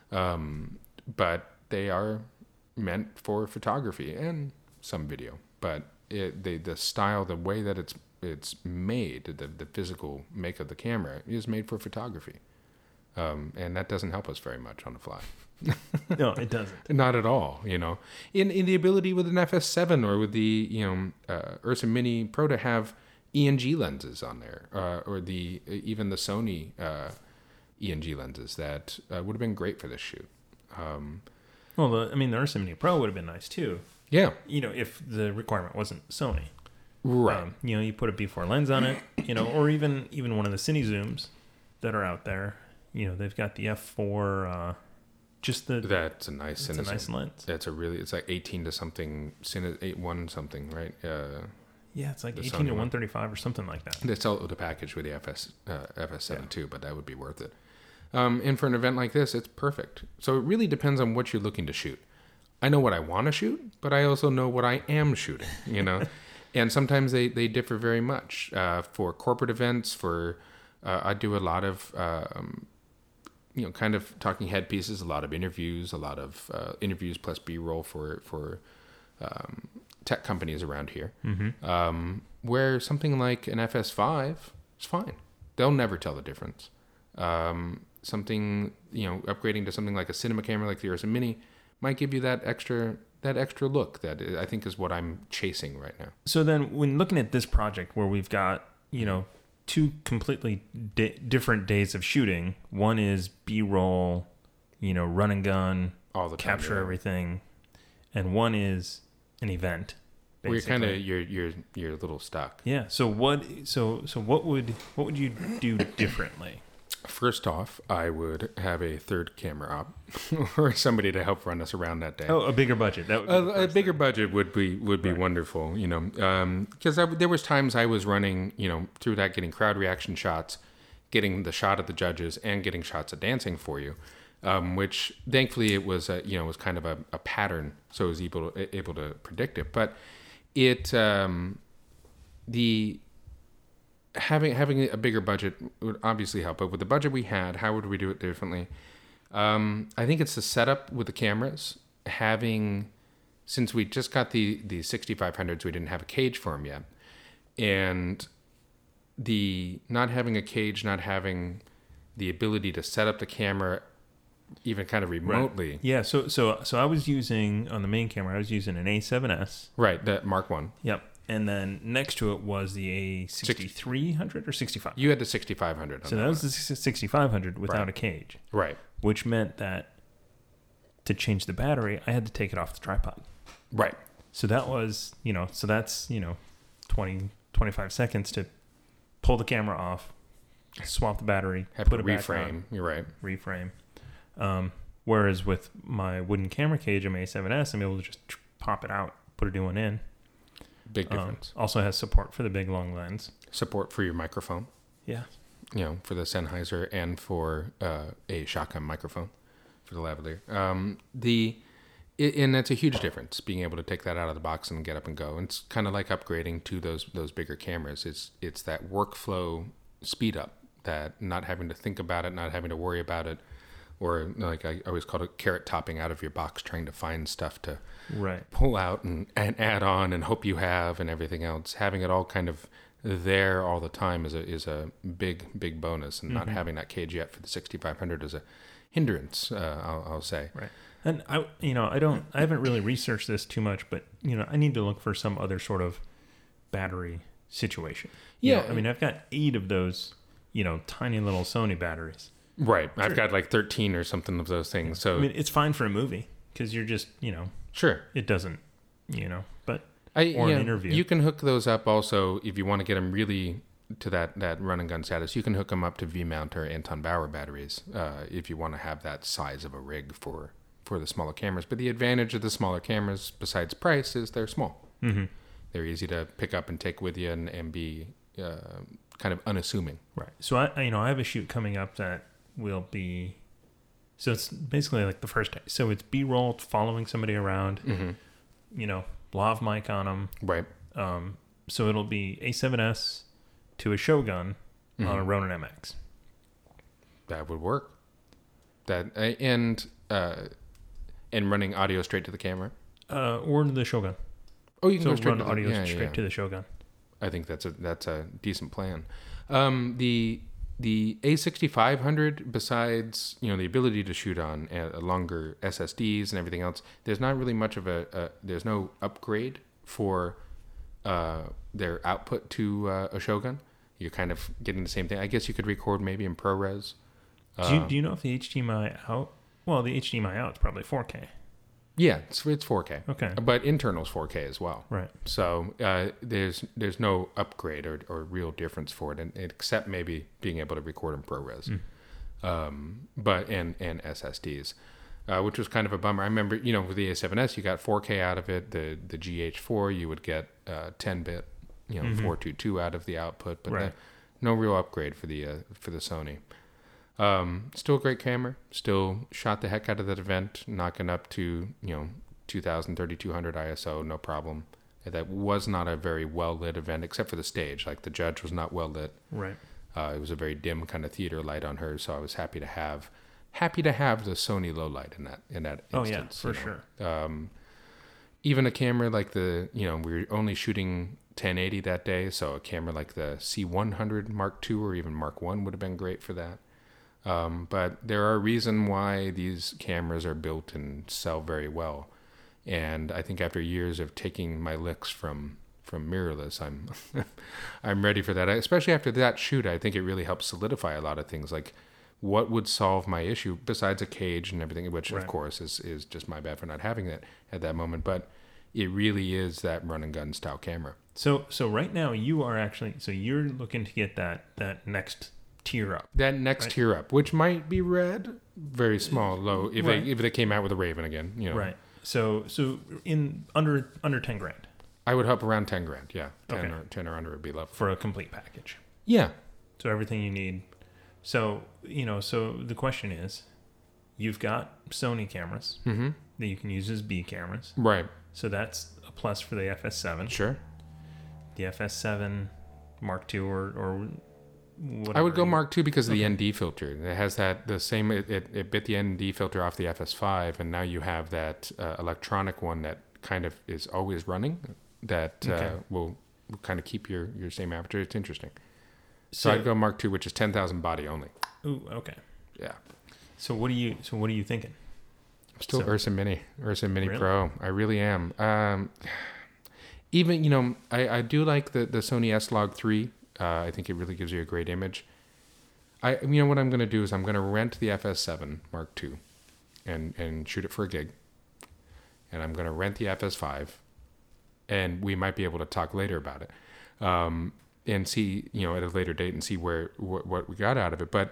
but they are meant for photography and some video. But the style, the way that it's made, the physical make of the camera is made for photography. And that doesn't help us very much on the fly. No, it doesn't. Not at all, In the ability with an FS7 or with the, Ursa Mini Pro to have ENG lenses on there, or even the Sony ENG lenses that would have been great for this shoot. Well, the Ursa Mini Pro would have been nice too. Yeah. If the requirement wasn't Sony. Right. You put a B4 lens on it, or even one of the Cine Zooms that are out there. They've got the F4, that's a nice It's a nice lens. It's like 18 to something, 8.1 something, right? Yeah, it's like 18 Sony to 135 or something like that. They sell the package with the FS7 too, but that would be worth it. And for an event like this, it's perfect. So it really depends on what you're looking to shoot. I know what I want to shoot, but I also know what I am shooting, And sometimes they differ very much. For corporate events, I do a lot of, kind of talking head pieces, a lot of interviews, interviews plus B-roll for tech companies around here. Mm-hmm. Where something like an FS5 is fine. They'll never tell the difference. Something, upgrading to something like a cinema camera like the Ursa Mini might give you that extra look that I think is what I'm chasing right now. So then when looking at this project where we've got, two completely different days of shooting, one is B-roll, run and gun, all the time, capture everything, and one is an event. Where you're kind of you're a little stuck. Yeah. So what would you do differently? First off, I would have a third camera op or somebody to help run us around that day. Oh, a bigger budget. That would be a bigger budget would be right. Wonderful, because there was times I was running, through that, getting crowd reaction shots, getting the shot of the judges, and getting shots of dancing for you, which thankfully it was was kind of a pattern, so I was able to predict it. But having a bigger budget would obviously help, but with the budget we had, how would we do it differently? I think it's the setup with the cameras. Since we just got the 6500s, we didn't have a cage for them yet, and the not having a cage, not having the ability to set up the camera even kind of remotely. Right. Yeah. So I was using, on the main camera, I was using an A7S. Right. That Mark 1. Yep. And then next to it was the A6300 or 65. You had the 6500. So that was the 6500 without right. a cage. Right. Which meant that to change the battery, I had to take it off the tripod. Right. So that was, so that's, 20, 25 seconds to pull the camera off, swap the battery, put it reframe. Back on, you're right. Reframe. Whereas with my wooden camera cage, I'm A7S, I'm able to just pop it out, put a new one in. Big difference. Also has support for the big long lens. Support for your microphone. Yeah. For the Sennheiser and for a shotgun microphone for the lavalier. And that's a huge difference, being able to take that out of the box and get up and go. And it's kind of like upgrading to those bigger cameras. It's that workflow speed up, that not having to think about it, not having to worry about it. Or like I always call it carrot topping out of your box, trying to find stuff to pull out and add on and hope you have and everything else. Having it all kind of there all the time is a big bonus, and not having that cage yet for the 6500 is a hindrance. I'll say. Right. And I haven't really researched this too much, but I need to look for some other sort of battery situation. I've got 8 of those. tiny little Sony batteries. Right. Sure. I've got like 13 or something of those things. So I mean, it's fine for a movie because you're just, sure. It doesn't, but or an interview. You can hook those up also if you want to get them really to that run and gun status. You can hook them up to V-mount or Anton Bauer batteries if you want to have that size of a rig for the smaller cameras. But the advantage of the smaller cameras, besides price, is they're small. Mm-hmm. They're easy to pick up and take with you and be kind of unassuming. Right. So I have a shoot coming up that will be, so it's basically like the first day. So it's B-roll following somebody around, lav mic on them. Right. So it'll be A7S to a Shogun on a Ronin MX. That would work. That and running audio straight to the camera. Or the Shogun. Oh, you can go straight run to audio straight to the Shogun. I think that's a decent plan. The A6500, besides the ability to shoot on longer SSDs and everything else, there's not really much of there's no upgrade for their output to a Shogun. You're kind of getting the same thing. I guess you could record maybe in ProRes. Do you know if the HDMI out? Well, the HDMI out is probably 4K. Yeah, it's 4K. Okay. But internal's 4K as well. Right. So there's no upgrade or real difference for it, except maybe being able to record in ProRes, but and SSDs, which was kind of a bummer. I remember, with the A7S, you got 4K out of it. The GH4, you would get 10-bit, 422 out of the output, but right. No real upgrade for the Sony. Still a great camera. Still shot the heck out of that event, knocking up to 2000, 3200 ISO, no problem. That was not a very well lit event, except for the stage. Like the judge was not well lit. Right. It was a very dim kind of theater light on her, so I was happy to have the Sony low light in that instance. Oh yeah, for sure. Even a camera like we were only shooting 1080 that day, so a camera like the C100 Mark II or even Mark I would have been great for that. But there are reasons why these cameras are built and sell very well. And I think after years of taking my licks from mirrorless, I'm ready for that. Especially after that shoot, I think it really helps solidify a lot of things. Like what would solve my issue besides a cage and everything, which right. of course is just my bad for not having it at that moment. But it really is that run and gun style camera. So right now you're looking to get that next tier up. That next tier up, which might be red, very small, low. If right. they came out with a Raven again, Right. So in under 10 grand. I would hope around 10 grand. Yeah. 10 okay. or under would be lovely for a complete package. Yeah. So everything you need. So so the question is, you've got Sony cameras that you can use as B cameras. Right. So that's a plus for the FS7. Sure. The FS7 Mark II or whatever. I would go Mark II because of the ND filter. It has the same. It bit the ND filter off the FS5, and now you have that electronic one that kind of is always running. That will kind of keep your same aperture. It's interesting. So I'd go Mark II, which is 10,000 body only. Ooh, okay. Yeah. So what are you thinking? I'm still Ursa Mini really? Pro. I really am. Even I do like the Sony S-Log 3. I think it really gives you a great image. What I'm going to do is I'm going to rent the FS7 Mark II and shoot it for a gig. And I'm going to rent the FS5, and we might be able to talk later about it, and see at a later date and see what we got out of it. But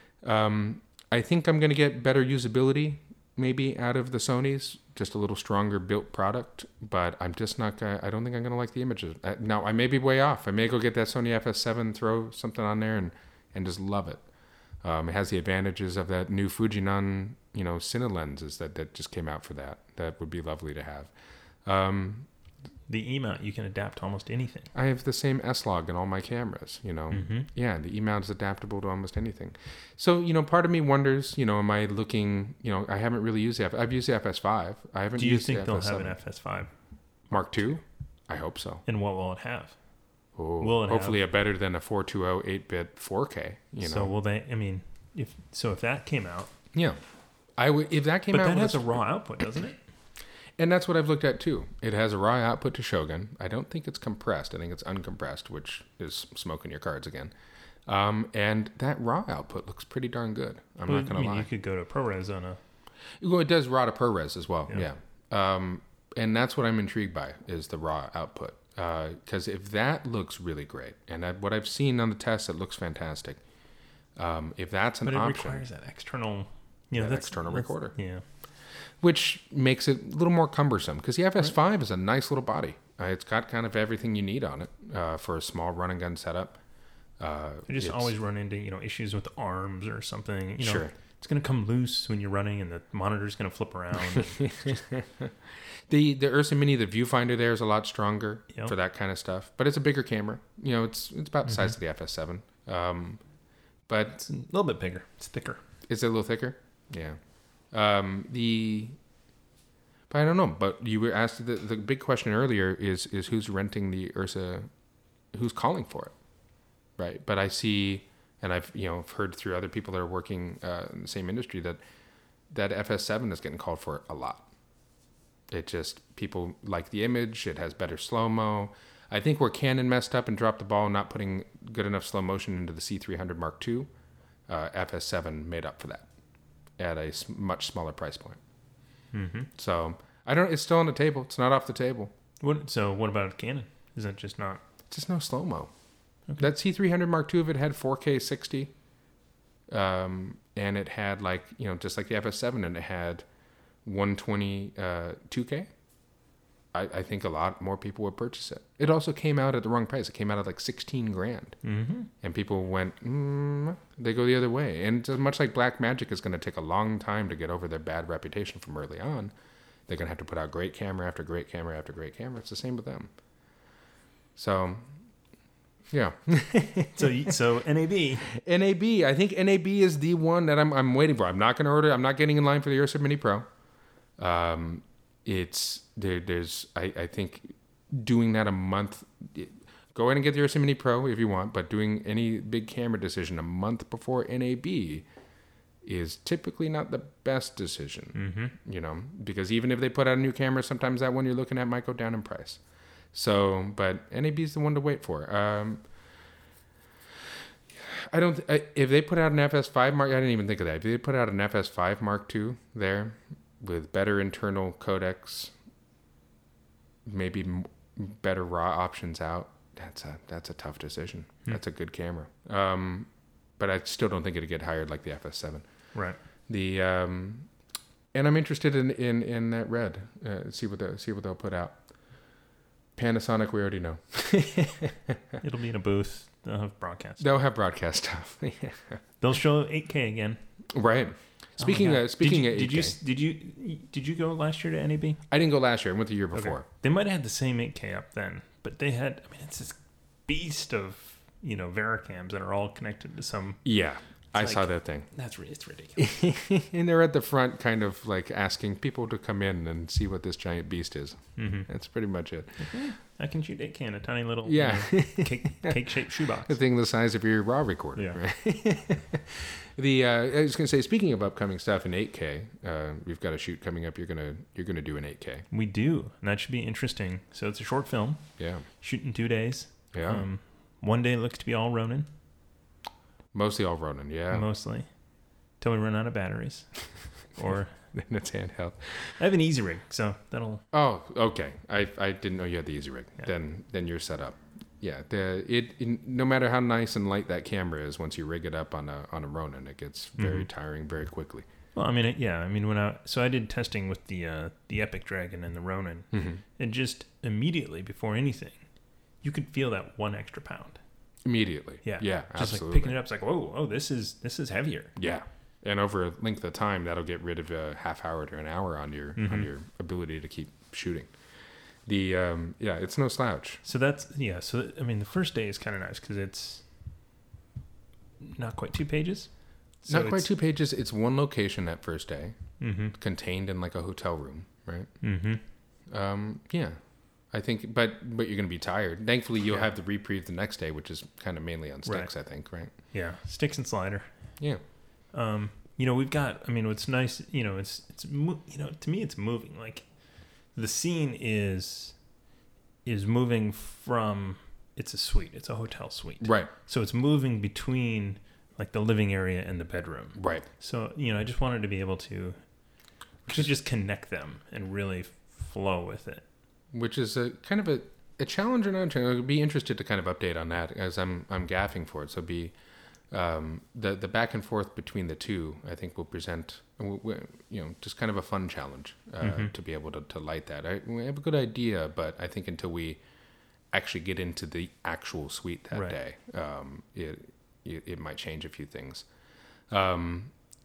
I think I'm going to get better usability maybe out of the Sonys, just a little stronger built product, but I'm just not gonna, I don't think I'm going to like the images. Now, I may be way off. I may go get that Sony FS7, throw something on there and just love it. It has the advantages of that new Fujinon, Cine lenses that just came out for that. That would be lovely to have. The E-mount, you can adapt to almost anything. I have the same S-Log in all my cameras, Mm-hmm. Yeah, the E-mount is adaptable to almost anything. So, part of me wonders, am I looking, I haven't really used the I've used the FS5. I haven't used the FS7. Do you think they'll have an FS5? Mark II? I hope so. And what will it have? Oh, will it hopefully a better than a 420 8-bit 4K, So will they, if that came out. Yeah. I would, if that came out. But that has a raw output, doesn't it? And that's what I've looked at too. It has a raw output to Shogun. I don't think it's compressed. I think it's uncompressed, which is smoking your cards again. And that raw output looks pretty darn good. I'm not going to lie. You could go to ProRes on a... Well, it does raw to ProRes as well. Yeah. And that's what I'm intrigued by is the raw output. Because if that looks really great, and what I've seen on the tests, it looks fantastic. If that's an option... But it requires that external... external recorder. Yeah. Which makes it a little more cumbersome because the FS5 is a nice little body. It's got kind of everything you need on it for a small run and gun setup. You just always run into issues with the arms or something. Sure. It's going to come loose when you're running, and the monitor's going to flip around. The Ursa Mini, the viewfinder there is a lot stronger for that kind of stuff, but it's a bigger camera. It's about the size of the FS7, but it's a little bit bigger. It's thicker. Is it a little thicker? Yeah. But I don't know. But you were asked the big question earlier is who's renting the Ursa, who's calling for it, right? But I see, and I've heard through other people that are working in the same industry that FS7 is getting called for a lot. It just, people like the image. It has better slow mo. I think where Canon messed up and dropped the ball, not putting good enough slow motion into the C300 Mark II, FS7 made up for that at a much smaller price point. Mm-hmm. So it's still on the table. It's not off the table. So what about Canon? Is that just not? Just no slow mo. Okay. That C300 Mark II, if it had 4K 60, and it had just like the FS7, and it had 120 2K, I think a lot more people would purchase it. It also came out at the wrong price. It came out at like $16,000, mm-hmm. and people went, they go the other way. And just much like Blackmagic is going to take a long time to get over their bad reputation from early on, they're going to have to put out great camera after great camera after great camera. It's the same with them. So, yeah. so NAB. I think NAB is the one that I'm waiting for. I'm not going to order. I'm not getting in line for the Ursa Mini Pro. I think doing that a month, go ahead and get the Ursa Mini Pro if you want, but doing any big camera decision a month before NAB is typically not the best decision, mm-hmm. Because even if they put out a new camera, sometimes that one you're looking at might go down in price. So, but NAB is the one to wait for. If they put out an FS5 Mark, I didn't even think of that. If they put out an FS5 Mark II there with better internal codecs, maybe better raw options out, that's a tough decision. That's a good camera. But I still don't think it'd get hired like the FS7. Right. And I'm interested in that red. See what they'll put out. Panasonic, we already know. It'll be in a booth. They'll have broadcast. They'll have broadcast stuff. They'll show 8K again. Right. Speaking of 8K. Did you go last year to NAB? I didn't go last year. I went the year before. Okay. They might have had the same 8K up then, but they had. It's this beast of Vericams that are all connected to some. Yeah, I saw that thing. It's ridiculous. And they're at the front, kind of like asking people to come in and see what this giant beast is. Mm-hmm. That's pretty much it. Okay. I can shoot 8K in a tiny little cake-shaped shoebox. The thing the size of your raw recorder. Yeah. Right? I was going to say, speaking of upcoming stuff in 8K, we've got a shoot coming up. You're gonna do an 8K. We do, and that should be interesting. So it's a short film. Yeah. Shoot in 2 days. Yeah. One day looks to be all Ronin. Mostly all Ronin. Yeah. Mostly, till we run out of batteries, or. Then it's handheld. I have an easy rig, so that'll. Oh, okay. I didn't know you had the easy rig. Yeah. Then you're set up. Yeah. No matter how nice and light that camera is, once you rig it up on a Ronin, it gets very tiring very quickly. Well, I did testing with the Epic Dragon and the Ronin, and just immediately before anything, you could feel that 1 extra pound. Immediately. Yeah. Yeah. Just absolutely. like picking it up, it's like, whoa, this is heavier. Yeah. And over a length of time, that'll get rid of a half hour to an hour on your ability to keep shooting. It's no slouch. So that's the first day is kind of nice because it's not quite 2 pages. So not quite 2 pages. It's one location that first day, contained in like a hotel room, right? Yeah, I think, but you're going to be tired. Thankfully, you'll have the reprieve the next day, which is kind of mainly on sticks, I think, right? Yeah, sticks and slider. Yeah. We've got. What's nice. To me, it's moving. Like, the scene is moving from it's a suite. It's a hotel suite. Right. So it's moving between like the living area and the bedroom. Right. So, I just wanted to be able to just connect them and really flow with it. Which is a kind of a challenge or not a challenge. I'd be interested to kind of update on that as I'm gaffing for it. So the back and forth between the two, I think will present, just kind of a fun challenge to be able to light that. We have a good idea, but I think until we actually get into the actual suite that day, it might change a few things. The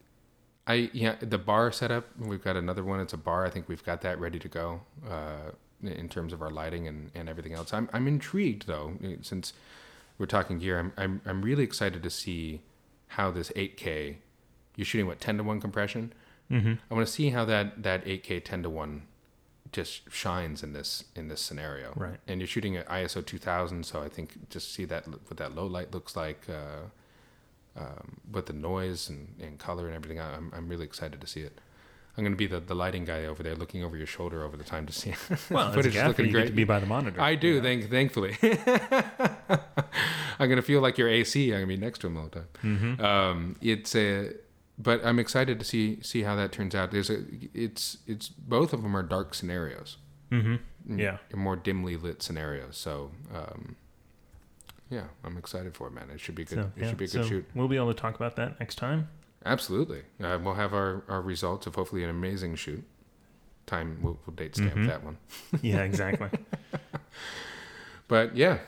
bar setup, we've got another one. It's a bar. I think we've got that ready to go in terms of our lighting and everything else. I'm intrigued though, since we're talking gear. I'm really excited to see how this 8K. You're shooting 10-to-1 compression. I want to see how that 8K 10-to-1 just shines in this scenario. Right. And you're shooting at ISO 2000, so I think just see that what that low light looks like. With the noise and color and everything, I'm really excited to see it. I'm going to be the lighting guy over there, looking over your shoulder over the time to see. Well, footage is looking great. You get to be by the monitor. I do, thankfully. I'm going to feel like your AC. I'm going to be next to him all the time. But I'm excited to see how that turns out. It's both of them are dark scenarios. Yeah, more dimly lit scenarios. So. Yeah, I'm excited for it, man. It should be good. It should be a good shoot. We'll be able to talk about that next time. Absolutely. We'll have our results of hopefully an amazing shoot. Time, we'll date stamp that one. Yeah, exactly. But yeah,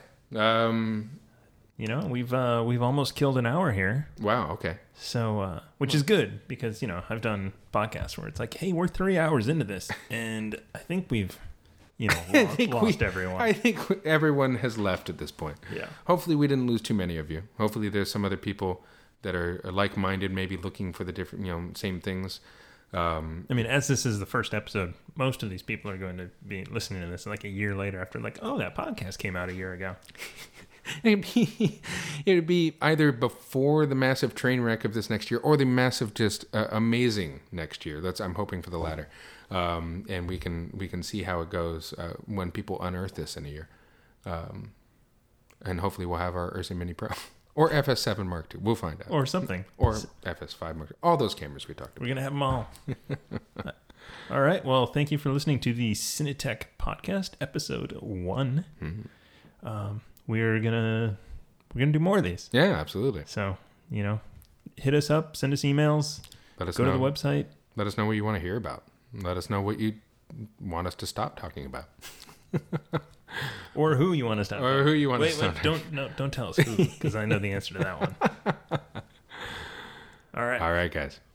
we've almost killed an hour here. Wow. Okay. So, which is good because I've done podcasts where it's like, hey, we're 3 hours into this, and I think we've. Lost everyone. I think everyone has left at this point. Yeah. Hopefully we didn't lose too many of you. Hopefully there's some other people that are like-minded, maybe looking for the different, same things. As this is the first episode, most of these people are going to be listening to this like a year later after that podcast came out a year ago. It'd be either before the massive train wreck of this next year or the massive just amazing next year. I'm hoping for the latter. And we can see how it goes when people unearth this in a year. And hopefully we'll have our Ursa Mini Pro or FS7 Mark II. We'll find out. Or something. Or FS5 Mark II. All those cameras we talked about. We're going to have them all. All right. Well, thank you for listening to the Cinetech Podcast, episode 1. We're gonna do more of these. Yeah, absolutely. So, hit us up, send us emails, Let us go to the website. Let us know what you want to hear about. Let us know what you want us to stop talking about. Or who you want us to talk about. Or who you want us to stop. Don't tell us who, because I know the answer to that one. All right. All right, guys.